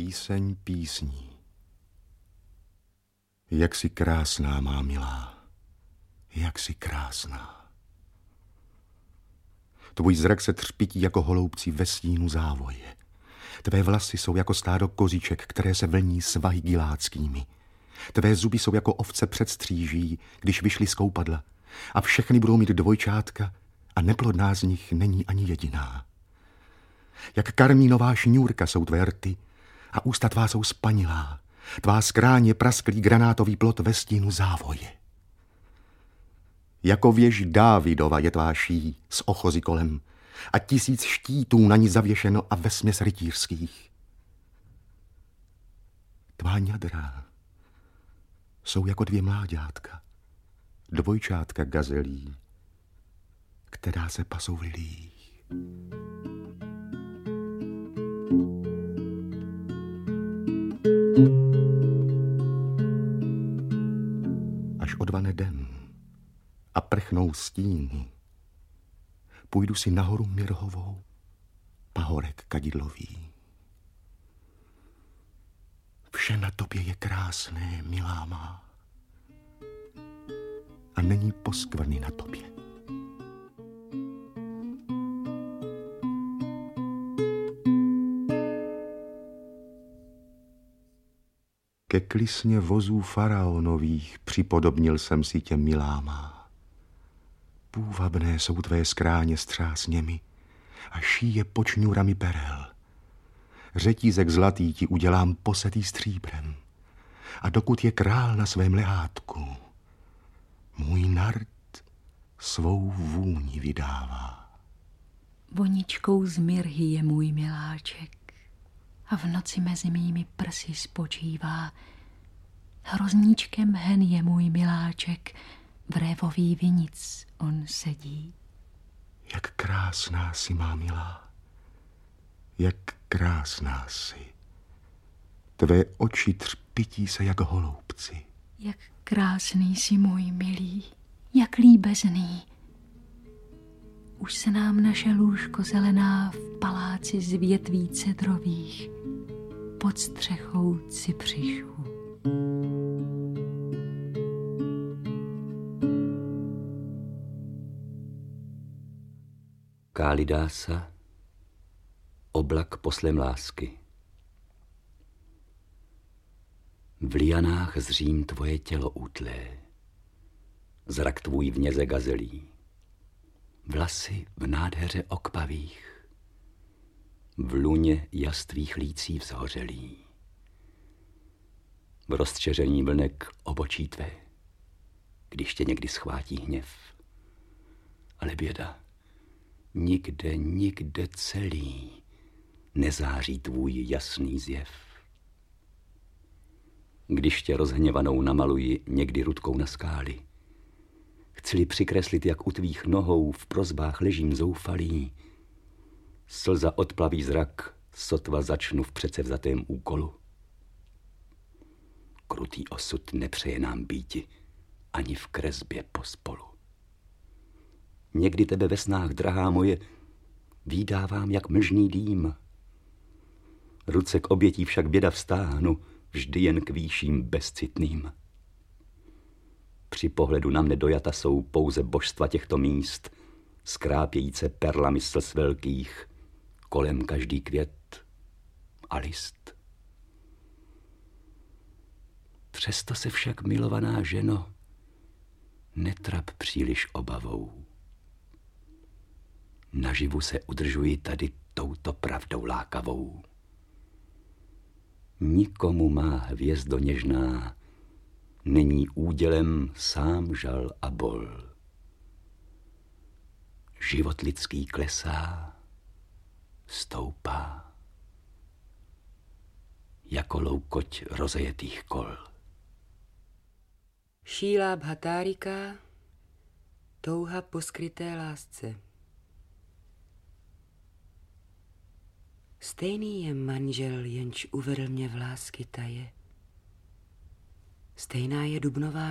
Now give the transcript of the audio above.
píseň písní. Jak jsi krásná, má milá, jak jsi krásná. Tvůj zrak se třpití jako holoubci ve stínu závoje. Tvé vlasy jsou jako stádo koziček, které se vlní svahy giláckými. Tvé zuby jsou jako ovce před stříží, když vyšly z koupadla. A všechny budou mít dvojčátka a neplodná z nich není ani jediná. Jak karmínová šňůrka jsou tvé rty a ústa tvá jsou spanilá. Tvá skráň je prasklý granátový plot ve stínu závoje. Jako věž Dávidova je tvá ší s ochozy kolem a 1000 štítů na ní zavěšeno a vesměs rytířských. Tvá ňadra jsou jako 2 mláďátka, dvojčátka gazelí, která se pasou v lilích. Až odvane den a prchnou stíny, půjdu si nahoru Mirhovou, pahorek kadidlový. Vše na tobě je krásné, milá má, a není poskvrny na tobě. Ke klisně vozů faraonových připodobnil jsem si tě, milá má. Půvabné jsou tvé skráně střásněmi a šíje pod šňůrami perel. Řetízek zlatý ti udělám posetý stříbrem a dokud je král na svém lehátku, můj nard svou vůni vydává. Voničkou z mirhy je můj miláček a v noci mezi mými prsy spočívá. Hrozníčkem hen je můj miláček, v révový vinic on sedí. Jak krásná jsi, má milá, jak krásná jsi. Tvé oči třpití se jak holoubci. Jak krásný jsi, můj milý, jak líbezný. Už se nám naše lůžko zelená v paláci z větví cedrových pod střechou cypřišů. Kálidása, oblak poslem lásky. V lianách zřím tvoje tělo útlé, zrak tvůj v něze gazelí, vlasy v nádheře okpavých, v luně jastvých lící vzhořelí, v rozčeření vlnek obočí tvé, když tě někdy schvátí hněv. Ale běda, nikde, nikde celý nezáří tvůj jasný zjev. Když tě rozhněvanou namaluji někdy rudkou na skály, chci-li přikreslit, jak u tvých nohou v prosbách ležím zoufalý, slza odplaví zrak, sotva začnu v předsevzatém úkolu. Krutý osud nepřeje nám býti ani v kresbě pospolu. Někdy tebe ve snách, drahá moje, vídávám jak mlžný dým. Ruce k obětí však běda vztáhnu, vždy jen k výším bezcitným. Při pohledu na mne dojata jsou pouze božstva těchto míst, skrápějíce perlami slz velkých, kolem každý květ a list. Přesto se však, milovaná ženo, netrap příliš obavou. Naživu se udržuji tady touto pravdou lákavou. Nikomu má hvězdo něžná není údělem sám žal a bol. Život lidský klesá, stoupá, jako loukoť rozejetých kol. Šílá Bhatárika, touha po skryté lásce. Stejný je manžel, jenž uvedl mě v lásky taje. Stejná je dubnová